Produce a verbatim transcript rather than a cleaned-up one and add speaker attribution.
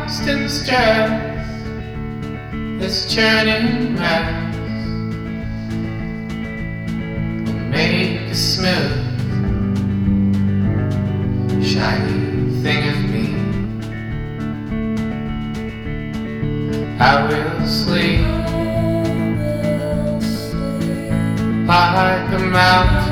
Speaker 1: constant stress, this churning mass will make a smooth, shiny thing of me. I will sleep like a mountain